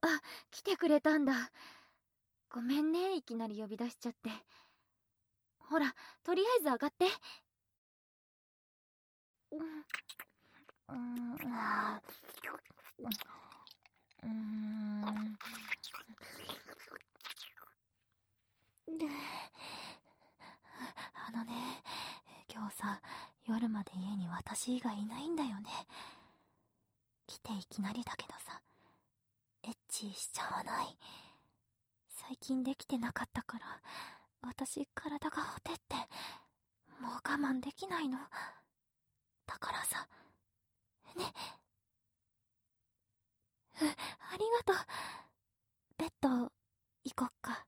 あ、来てくれたんだ。ごめんね、いきなり呼び出しちゃって。ほら、とりあえず上がって。 あのね、今日さ、夜まで家に私以外いないんだよね。来ていきなりだけどさ、エッチしちゃわない？最近できてなかったから、私体がほてって、もう我慢できないの。だからさ、ね。ありがとう。ベッド、行こっか。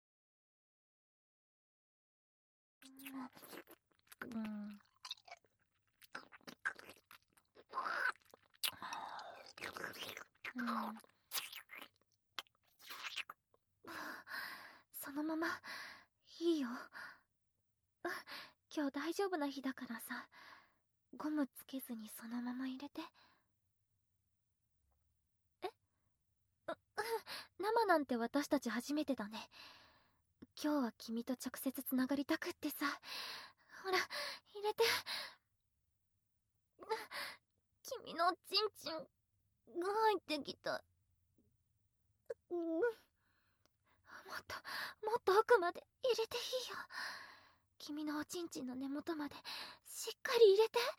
そのまま、いいよ。今日大丈夫な日だからさ、ゴムつけずにそのまま入れて。生なんて私たち初めてだね。今日は君と直接つながりたくってさ。ほら、入れて。君のチンチンが入ってきた。もっと奥まで入れていいよ。君のおちんちんの根元までしっかり入れて。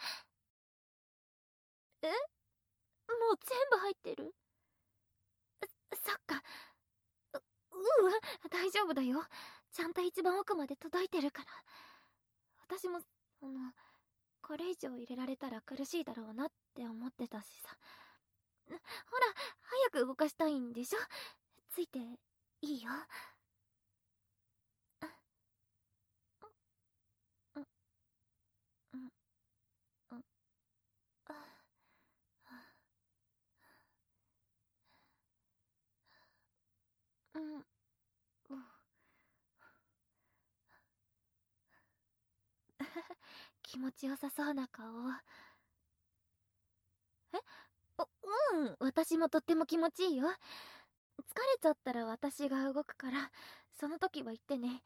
もう全部入ってる？そっか。大丈夫だよ。ちゃんと一番奥まで届いてるから。私もこれ以上入れられたら苦しいだろうなって思ってたしさ。ほら、早く動かしたいんでしょ？ついていいよ。気持ちよさそうな顔。私もとっても気持ちいいよ。疲れちゃったら私が動くから、その時は言ってね。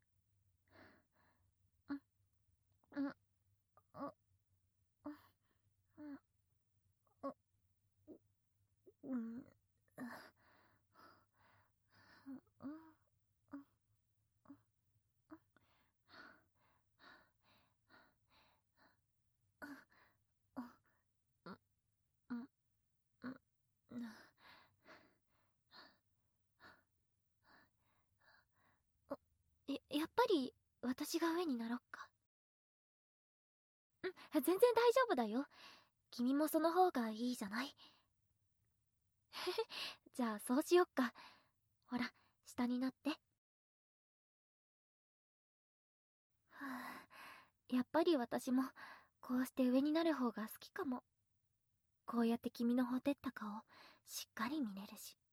やっぱり私が上になろっか。全然大丈夫だよ。君もその方がいいじゃない。じゃあそうしよっか。ほら、下になって。やっぱり私もこうして上になる方が好きかも。こうやって君のほてった顔しっかり見れるし。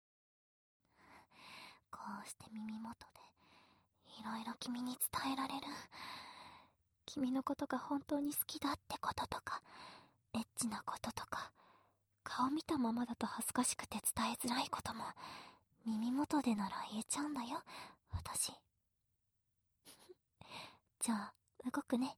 こうして耳元でいろいろ君に伝えられる。君のことが本当に好きだってこととか、エッチなこととか、顔見たままだと恥ずかしくて伝えづらいことも耳元でなら言えちゃうんだよ、私。じゃあ動くね。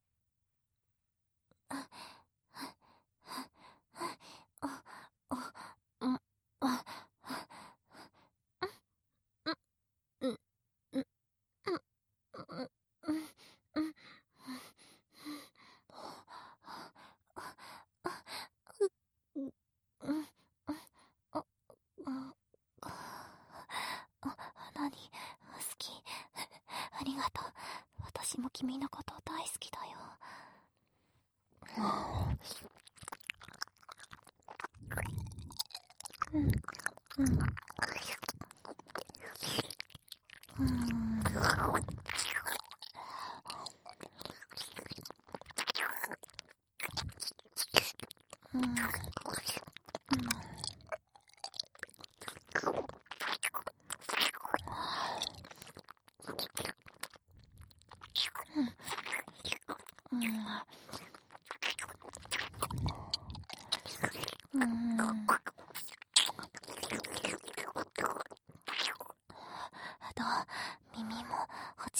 何？好き。ありがとう。私も君のこと大好きだよ。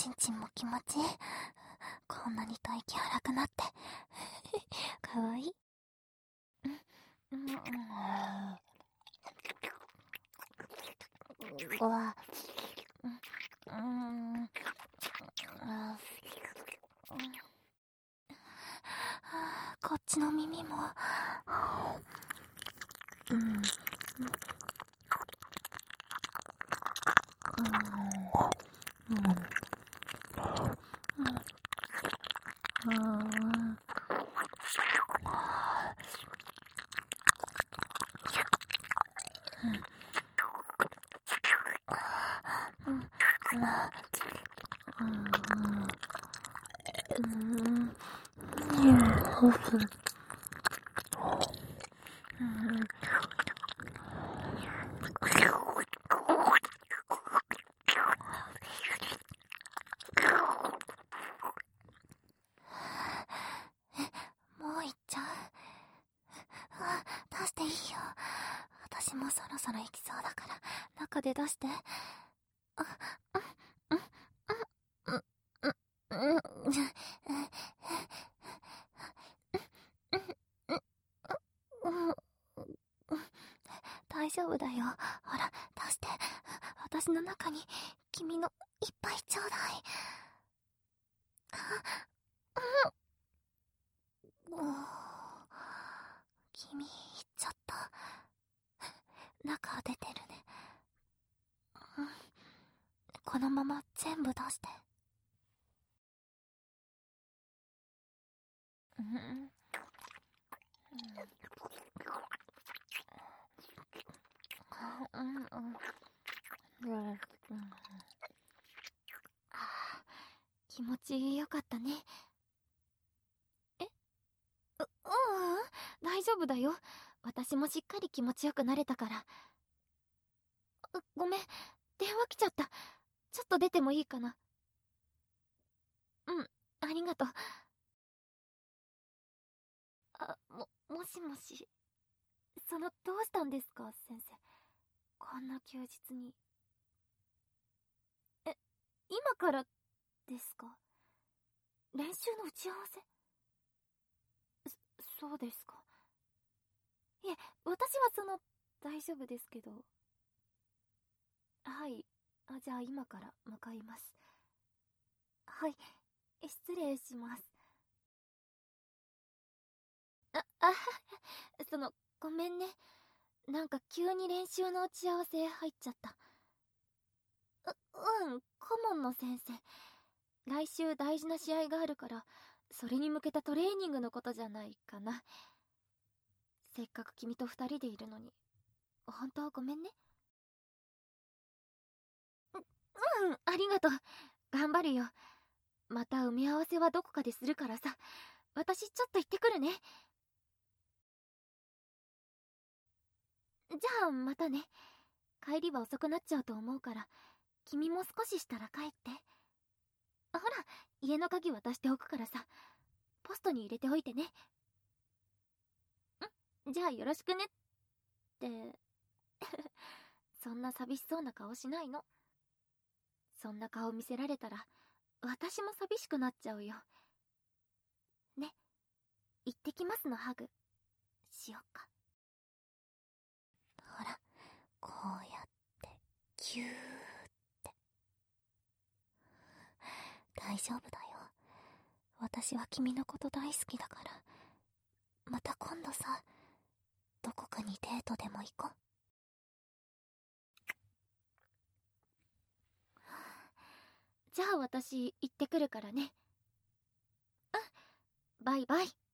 ちんちんも気持ちいい。こんなにと息荒くなってかわいい。うわ、こっちの耳も、もう行っちゃう？出していいよ。私もそろそろ行きそうだから、中で出して。大丈夫だよ。ほら、出して。私の中に君のいっぱいちょうだい。君、行っちゃった。中出てるね。このまま全部出して。 気持ちよかったね。大丈夫だよ。私もしっかり気持ちよくなれたから。ごめん、電話来ちゃった。ちょっと出てもいいかな。ありがとう。もしもし。どうしたんですか、先生。こんな休日に。今からですか？練習の打ち合わせ？そうですか。いえ、私は大丈夫ですけど。はい。じゃあ今から向かいます。はい。失礼します。ごめんね。なんか急に練習の打ち合わせ入っちゃった。顧問の先生。来週大事な試合があるから、それに向けたトレーニングのことじゃないかな。せっかく君と二人でいるのに。本当ごめんね。ありがとう。頑張るよ。また埋め合わせはどこかでするからさ。私ちょっと行ってくるね。じゃあまたね。帰りは遅くなっちゃうと思うから、君も少ししたら帰って。ほら、家の鍵渡しておくからさ。ポストに入れておいてね。じゃあよろしくねってそんな寂しそうな顔しないの。そんな顔見せられたら私も寂しくなっちゃうよね。行ってきますのハグしよっか。 ほら、こうやってキューって。大丈夫だよ。私は君のこと大好きだから。また今度さ、どこかにデートでも行こう。 じゃあ私行ってくるからね。バイバイ。